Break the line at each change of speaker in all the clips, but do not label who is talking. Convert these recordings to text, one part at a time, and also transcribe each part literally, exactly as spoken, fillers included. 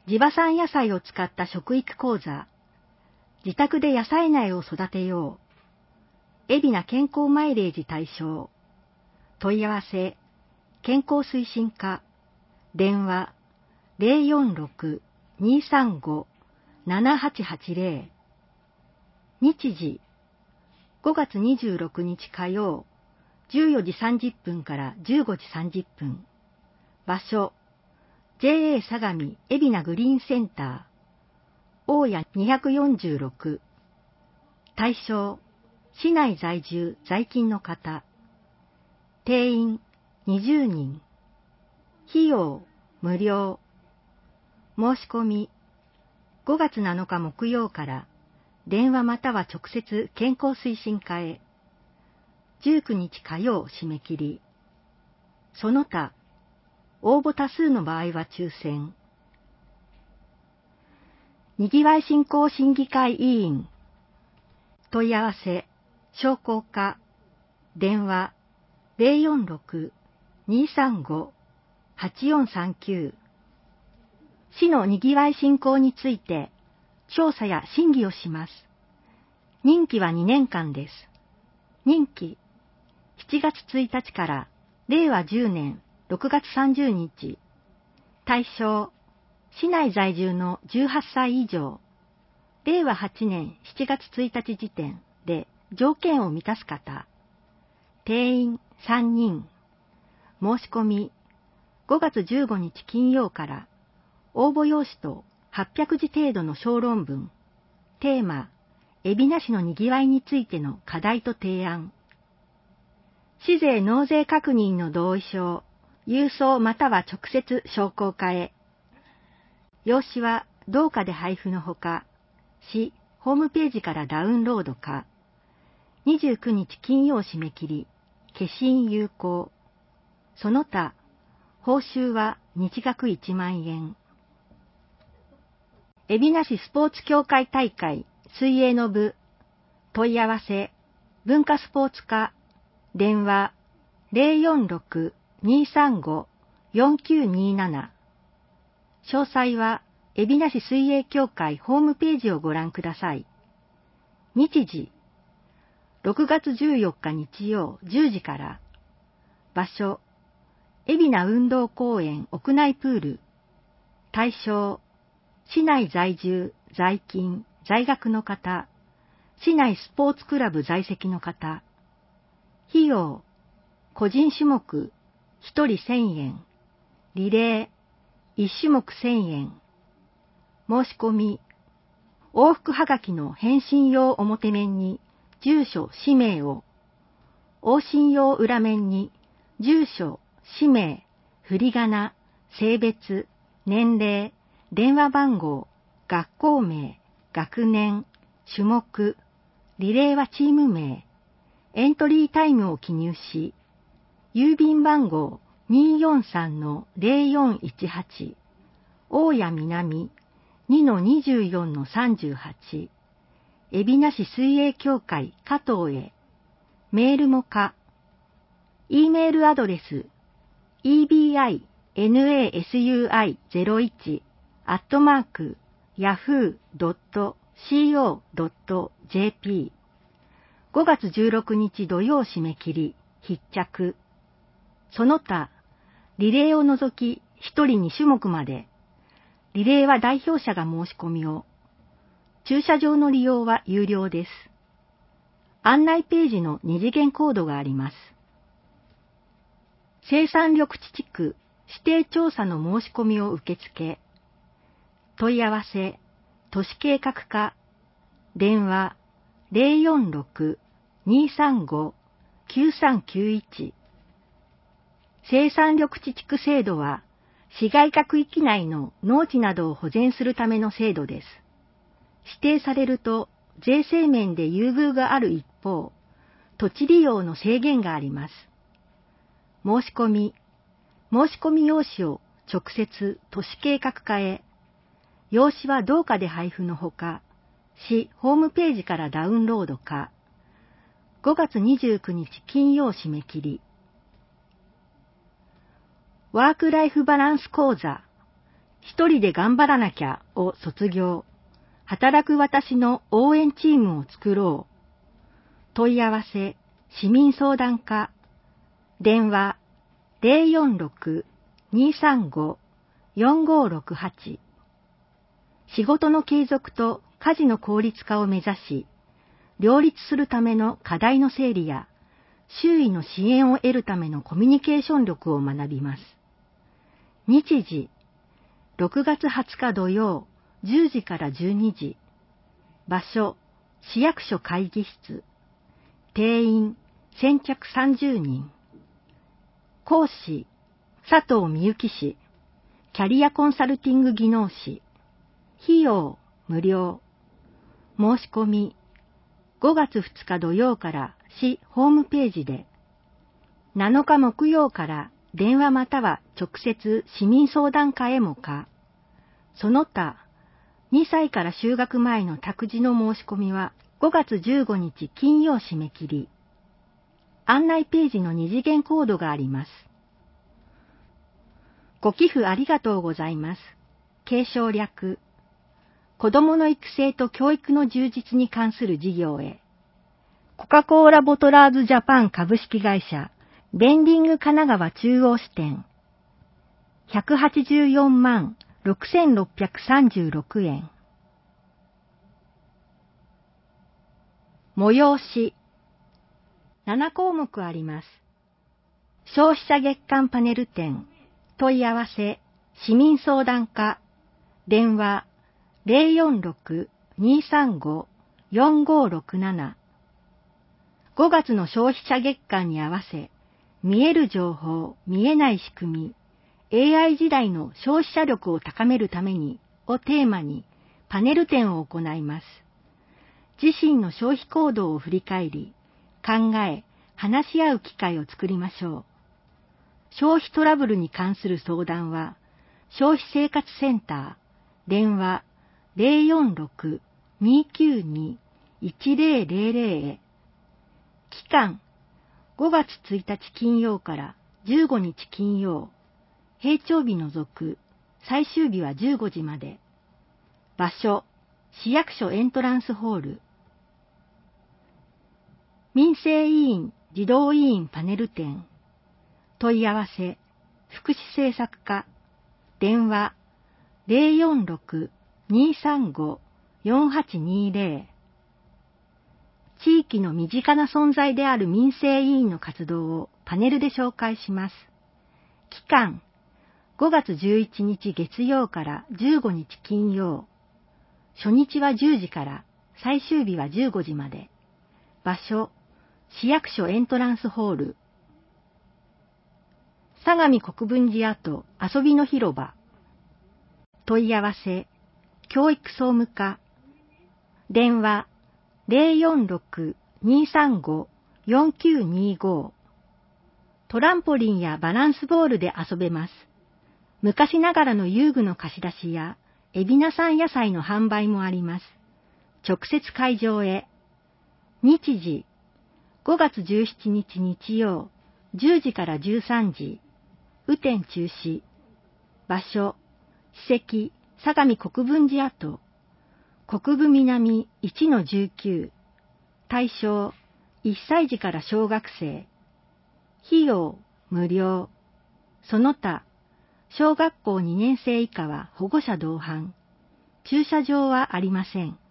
地場産野菜を使った食育講座、自宅で野菜苗を育てよう、海老名健康マイレージ対象、問い合わせ、健康推進課、電話 ゼロよんろく にーさんご ななはちはちゼロ、日時、ごがつにじゅうろくにち火曜、じゅうよじさんじゅっぷんからじゅうごじさんじゅっぷん、場所、ジェーエー 相模海老名グリーンセンター、大谷にひゃくよんじゅうろく、対象、市内在住在勤の方、定員にじゅうにん、費用無料、申し込み、ごがつなのか木曜から電話または直接健康推進課へ、じゅうくにち火曜締め切り、その他、応募多数の場合は抽選。にぎわい振興審議会委員、問い合わせ、商工課、電話 ゼロよんろく にーさんご はちよんさんきゅう、市のにぎわい振興について調査や審議をします。任期はにねんかんです。任期、しちがつついたちかられいわじゅうねんろくがつさんじゅうにち。対象、市内在住のじゅうはっさい以上。れいわはちねんしちがつついたち時点で条件を満たす方。定員さんにん。申し込み、ごがつじゅうごにち金曜から応募用紙とはっぴゃくじ程度の小論文。テーマ、海老名市のにぎわいについての課題と提案。市税納税確認の同意書、郵送または直接商工課へ。用紙は同課で配布のほか、市ホームページからダウンロードか、にじゅうくにち金曜締め切り、消印有効。その他、報酬は日額いちまんえん。海老名市スポーツ協会大会水泳の部、問い合わせ、文化スポーツ課、電話 ゼロよんろく にーさんご よんきゅうにーなな。詳細は海老名市水泳協会ホームページをご覧ください。日時、ろくがつじゅうよっか日曜じゅうじから。場所、海老名運動公園屋内プール。対象、市内在住、在勤、在学の方、市内スポーツクラブ在籍の方。費用、個人種目、ひとりせんえん。リレー、いち種目せんえん。申し込み、往復はがきの返信用表面に住所、氏名を、往診用裏面に住所、氏名、振り仮名、性別、年齢、電話番号、学校名、学年、種目、リレーはチーム名、エントリータイムを記入し、郵便番号 にーよんさんのゼロよんいちはち、大谷南 にのにじゅうよんのさんじゅうはち、海老名市水泳協会加藤へ、メールもか、E メールアドレス、イービーアイナスユーアイゼロいち アットマーク ヤフー ドット シーオー ドット ジェーピー。ごがつじゅうろくにち土曜締め切り、必着。その他、リレーを除きひとりに種目まで。リレーは代表者が申し込みを。駐車場の利用は有料です。案内ページの二次元コードがあります。生産緑地地区指定調査の申し込みを受付。問い合わせ、都市計画課、電話 ゼロよんろく にーさんご きゅうさんきゅういち。生産緑地地区制度は、市街区域内の農地などを保全するための制度です。指定されると、税制面で優遇がある一方、土地利用の制限があります。申し込み、申し込み用紙を直接都市計画課へ、用紙は同課で配布のほか、市ホームページからダウンロードか、ごがつにじゅうくにち金曜締め切り。ワークライフバランス講座、 一人で頑張らなきゃを卒業。働く私の応援チームを作ろう。問い合わせ、市民相談課。電話、ゼロよんろく にーさんご よんごろくはち。仕事の継続と家事の効率化を目指し、両立するための課題の整理や、周囲の支援を得るためのコミュニケーション力を学びます。日時、ろくがつはつか土曜、じゅうじからじゅうにじ。場所、市役所会議室。定員、先着さんじゅうにん。講師、佐藤美幸氏。キャリアコンサルティング技能士。費用、無料。申し込み、ごがつふつか土曜から市ホームページで、なのか木曜から電話または直接市民相談課へもか、その他、にさいから就学前の託児の申し込みはごがつじゅうごにち金曜締め切り。案内ページの二次元コードがあります。ご寄付ありがとうございます。継承略。子どもの育成と教育の充実に関する事業へ。コカ・コーラボトラーズジャパン株式会社、ベンディング神奈川中央支店。ひゃくはちじゅうよんまんろくせんろっぴゃくさんじゅうろくえん。催し。ななこうもくあります。消費者月間パネル展。問い合わせ、市民相談課。電話、ゼロよんろく にーさんご よんごろくなな。ごがつの消費者月間に合わせ、見える情報、見えない仕組み、エーアイ 時代の消費者力を高めるためにをテーマにパネル展を行います。自身の消費行動を振り返り、考え、話し合う機会を作りましょう。消費トラブルに関する相談は、消費生活センター、電話ゼロよんろく にーきゅうに いちゼロゼロゼロへ。期間、ごがつついたち金曜からじゅうごにち金曜。平常日除く、最終日はじゅうごじまで。場所、市役所エントランスホール。民生委員児童委員パネル展。問い合わせ、福祉政策課。電話、ゼロよんろく にーさんご よんはちにーゼロ。地域の身近な存在である民生委員の活動をパネルで紹介します。期間、ごがつじゅういちにち月曜からじゅうごにち金曜。初日はじゅうじから最終日はじゅうごじまで。場所、市役所エントランスホール。相模国分寺跡遊びの広場。問い合わせ、教育総務課。電話、ゼロよんろく にーさんご よんきゅうにーご。トランポリンやバランスボールで遊べます。昔ながらの遊具の貸し出しや、海老名産野菜の販売もあります。直接会場へ。日時、ごがつじゅうしちにち日曜、じゅうじからじゅうさんじ。雨天中止。場所、史跡、相模国分寺跡。国分南 いちのじゅうきゅう。対象、いっさいじから小学生。費用、無料。その他、小学校にねんせい以下は保護者同伴。駐車場はありません。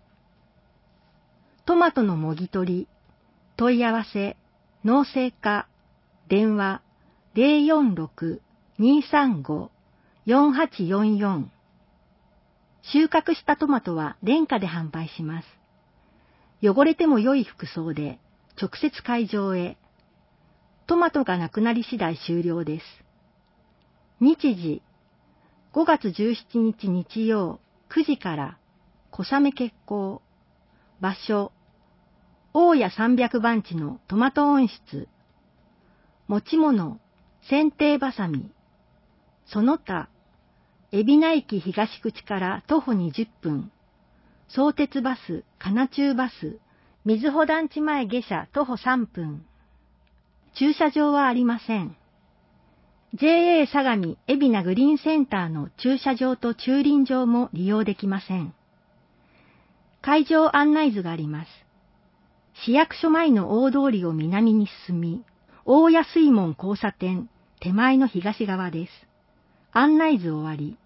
トマトのもぎ取り。問い合わせ、農政課。電話、ゼロよんろく にーさんご よんはちよんよん。収穫したトマトは廉価で販売します。汚れても良い服装で、直接会場へ。トマトがなくなり次第終了です。日時、ごがつじゅうしちにち日曜くじから小雨決行。場所、大谷さんびゃくばんちのトマト温室。持ち物、剪定ばさみ。その他、海老名駅東口から徒歩にじゅっぷん。相鉄バス、金中バス、瑞穂団地前下車徒歩さんぷん。駐車場はありません。 ジェーエー 相模海老名グリーンセンターの駐車場と駐輪場も利用できません。会場案内図があります。市役所前の大通りを南に進み、大谷水門交差点手前の東側です。案内図終わり。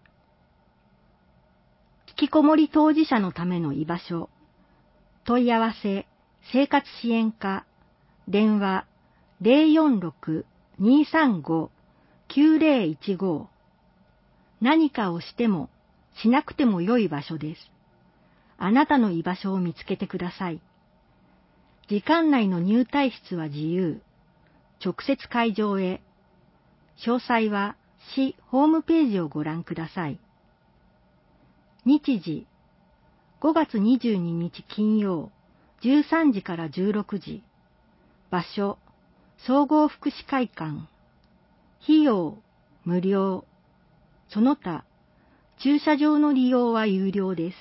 引きこもり当事者のための居場所。問い合わせ、生活支援課、電話 ゼロよんろく にーさんご きゅうゼロいちご。何かをしても、しなくても良い場所です。あなたの居場所を見つけてください。時間内の入退室は自由。直接会場へ。詳細は市ホームページをご覧ください。日時、ごがつにじゅうににち金曜、じゅうさんじからじゅうろくじ。場所、総合福祉会館。費用、無料。その他、駐車場の利用は有料です。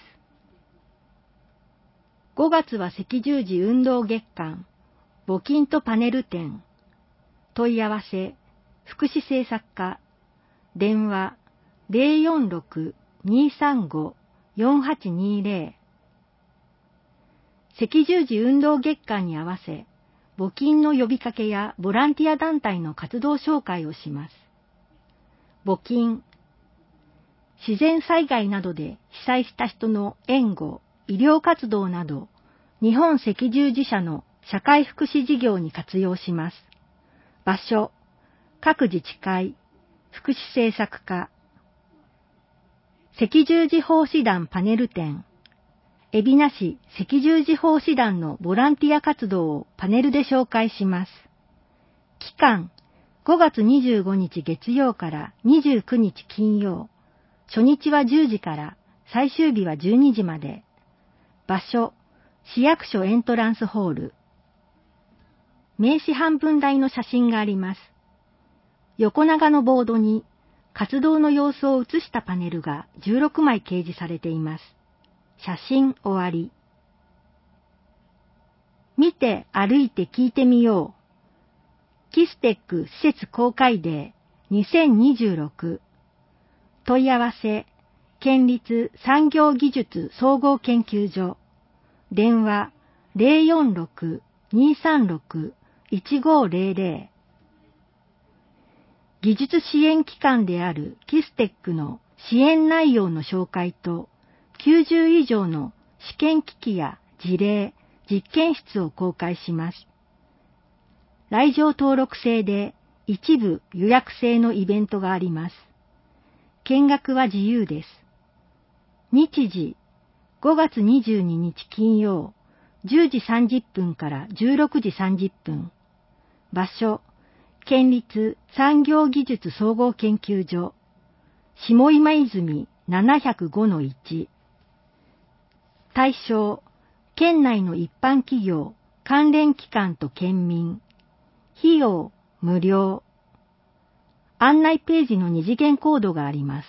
ごがつは赤十字運動月間、募金とパネル展。問い合わせ、福祉政策課。電話、ゼロよんろく にーさんご よんはちにーゼロ。赤十字運動月間に合わせ、募金の呼びかけやボランティア団体の活動紹介をします。募金、自然災害などで被災した人の援護、医療活動など、日本赤十字社の社会福祉事業に活用します。場所、各自治会、福祉政策課。赤十字奉仕団パネル展。海老名市赤十字奉仕団のボランティア活動をパネルで紹介します。期間、ごがつにじゅうごにち月曜からにじゅうくにち金曜。初日はじゅうじから最終日はじゅうにじまで。場所、市役所エントランスホール。名刺半分大の写真があります。横長のボードに活動の様子を写したパネルがじゅうろくまい掲示されています。写真終わり。見て歩いて聞いてみよう。キステック施設公開デーにせんにじゅうろく。問い合わせ、県立産業技術総合研究所。電話 ゼロよんろく にーさんろく いちごゼロゼロ。技術支援機関であるキステックの支援内容の紹介と、きゅうじゅういじょうの試験機器や事例、実験室を公開します。来場登録制で一部予約制のイベントがあります。見学は自由です。日時、ごがつにじゅうににち金曜、じゅうじさんじゅっぷんからじゅうろくじさんじゅっぷん。場所、県立産業技術総合研究所。下今泉 ななひゃくごのいち。対象、県内の一般企業、関連機関と県民。費用、無料。案内ページの二次元コードがあります。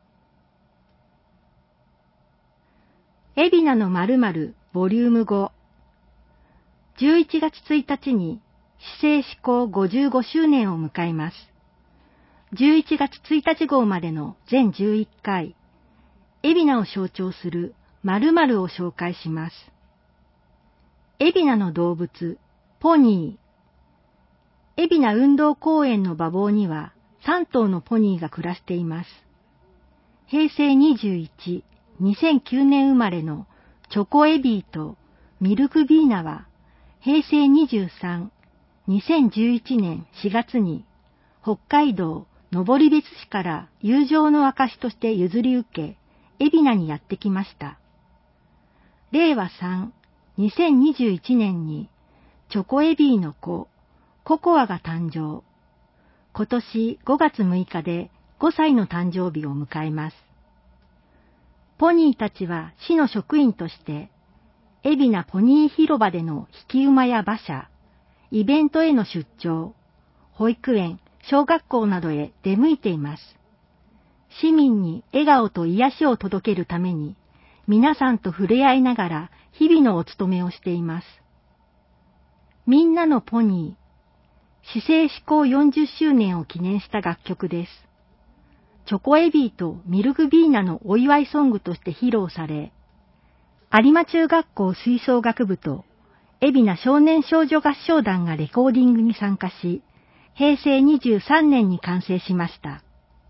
海老名の〇〇ボリュームご。じゅういちがつついたちに市政施行ごじゅうごしゅうねんを迎えます。じゅういちがつついたち号までの全じゅういっかい、海老名を象徴する〇〇を紹介します。海老名の動物、ポニー。海老名運動公園の馬房にはさんとうのポニーが暮らしています。へいせいにじゅういち、にせんきゅうねん生まれのチョコエビーとミルクビーナは、へいせいにじゅうさん、にせんじゅういちねんしがつに北海道登別市から友情の証として譲り受け、海老名にやってきました。れいわさん、にせんにじゅういちねんにチョコエビーの子、ココアが誕生。今年ごがつむいかでごさいの誕生日を迎えます。ポニーたちは市の職員として、海老名ポニー広場での引き馬や馬車、イベントへの出張、保育園、小学校などへ出向いています。市民に笑顔と癒しを届けるために、皆さんと触れ合いながら日々のお勤めをしています。みんなのポニー、 市政施行よんじゅっしゅうねんを記念した楽曲です。チョコエビーとミルクビーナのお祝いソングとして披露され、有馬中学校吹奏楽部と海老名少年少女合唱団がレコーディングに参加し、へいせいにじゅうさんねんに完成しました。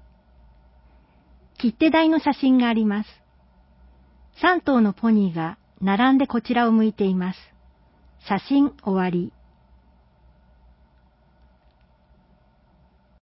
切手台の写真があります。さんとうのポニーが並んでこちらを向いています。写真終わり。